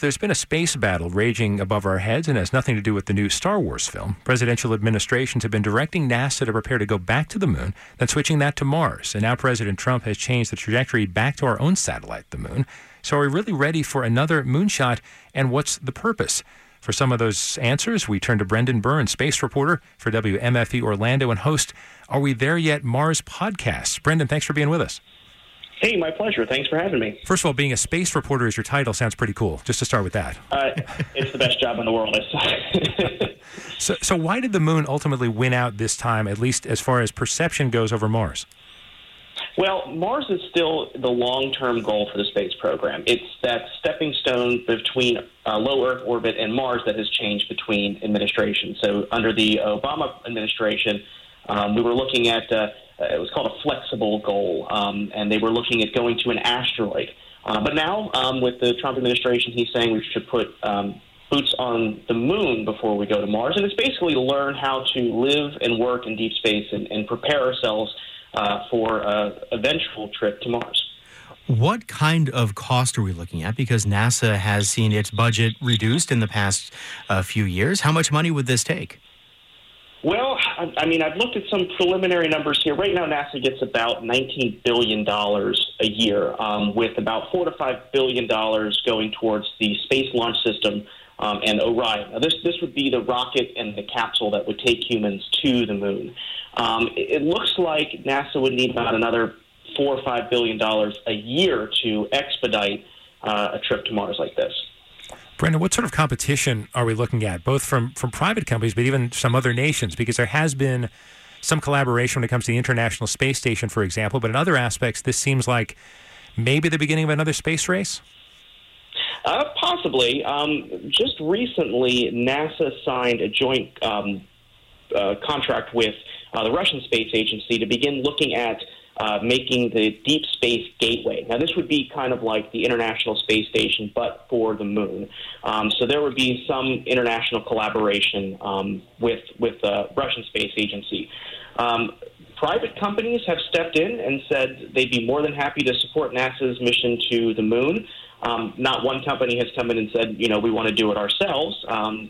there's been a space battle raging above our heads and has nothing to do with the new Star Wars film. Presidential administrations have been directing NASA to prepare to go back to the moon, then switching that to Mars. And now President Trump has changed the trajectory back to our own satellite, the moon. So are we really ready for another moonshot, and what's the purpose? For some of those answers, we turn to Brendan Byrne, space reporter for WMFE Orlando and host Are We There Yet? Mars podcast. Brendan, thanks for being with us. Hey, my pleasure. Thanks for having me. First of all, being a space reporter as your title sounds pretty cool, just to start with that. It's the best job in the world. So why did the moon ultimately win out this time, at least as far as perception goes, over Mars? Well, Mars is still the long-term goal for the space program. It's that stepping stone between low Earth orbit and Mars that has changed between administrations. So under the Obama administration, we were looking at it was called a flexible goal, and they were looking at going to an asteroid. But now, with the Trump administration, he's saying we should put boots on the moon before we go to Mars. And it's basically learn how to live and work in deep space and prepare ourselves for an eventual trip to Mars. What kind of cost are we looking at? Because NASA has seen its budget reduced in the past few years. How much money would this take? Well, I mean, I've looked at some preliminary numbers here. Right now, NASA gets about $19 billion a year, with about $4 to $5 billion going towards the Space Launch System and Orion. Now, this would be the rocket and the capsule that would take humans to the moon. It looks like NASA would need about another $4 or $5 billion a year to expedite a trip to Mars like this. Brendan, what sort of competition are we looking at, both from private companies, but even some other nations? Because there has been some collaboration when it comes to the International Space Station, for example, but in other aspects, this seems like maybe the beginning of another space race? Possibly. Just recently, NASA signed a joint contract with the Russian Space Agency to begin looking at making the Deep Space Gateway. Now, this would be kind of like the International Space Station, but for the moon. So there would be some international collaboration with the Russian Space Agency. Private companies have stepped in and said they'd be more than happy to support NASA's mission to the moon. Not one company has come in and said, we want to do it ourselves.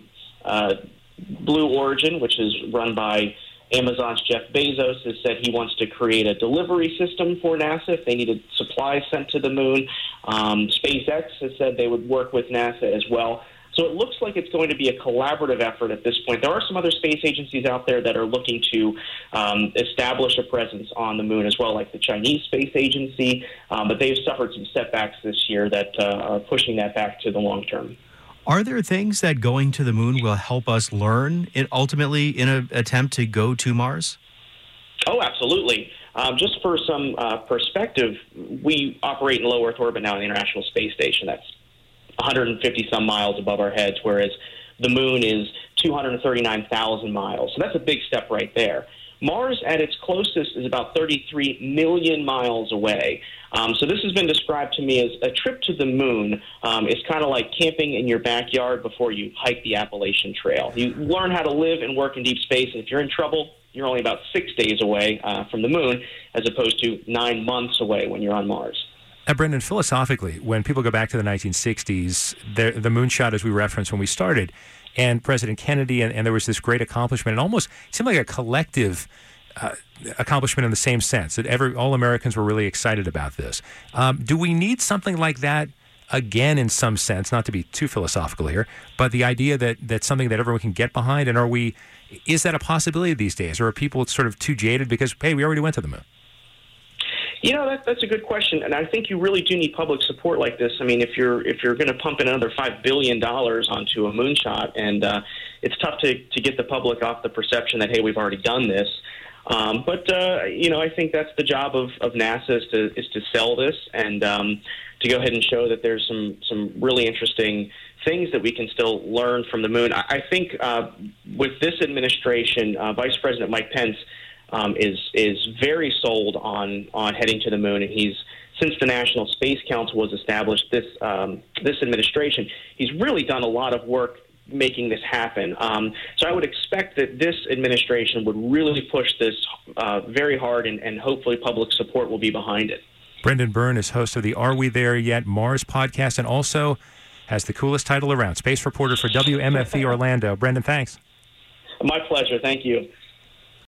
Blue Origin, which is run by Amazon's Jeff Bezos, has said he wants to create a delivery system for NASA if they needed supplies sent to the moon. SpaceX has said they would work with NASA as well. So it looks like it's going to be a collaborative effort at this point. There are some other space agencies out there that are looking to establish a presence on the moon as well, like the Chinese Space Agency, but they've suffered some setbacks this year that are pushing that back to the long term. Are there things that going to the moon will help us learn ultimately in an attempt to go to Mars? Oh, absolutely. Just for some perspective, we operate in low Earth orbit now in the International Space Station. That's 150-some miles above our heads, whereas the moon is 239,000 miles. So that's a big step right there. Mars, at its closest, is about 33 million miles away. So this has been described to me as a trip to the moon is kind of like camping in your backyard before you hike the Appalachian Trail. You learn how to live and work in deep space, and if you're in trouble, you're only about 6 days away from the moon, as opposed to 9 months away when you're on Mars. Brendan, philosophically, when people go back to the 1960s, the moonshot, as we referenced when we started, and President Kennedy, and there was this great accomplishment, and almost seemed like a collective accomplishment in the same sense, that all Americans were really excited about this. Do we need something like that again in some sense, not to be too philosophical here, but the idea that that's something that everyone can get behind, and is that a possibility these days, or are people sort of too jaded because, hey, we already went to the moon? That's a good question, and I think you really do need public support like this. I mean, if you're going to pump in another $5 billion onto a moonshot, and it's tough to get the public off the perception that, hey, we've already done this. But I think that's the job of NASA is to sell this and to go ahead and show that there's some really interesting things that we can still learn from the moon. I think with this administration, Vice President Mike Pence is very sold on heading to the moon, and since the National Space Council was established, this administration, he's really done a lot of work making this happen. So I would expect that this administration would really push this very hard, and hopefully public support will be behind it. Brendan Byrne is host of the Are We There Yet? Mars podcast, and also has the coolest title around. Space reporter for WMFE Orlando. Brendan, thanks. My pleasure. Thank you.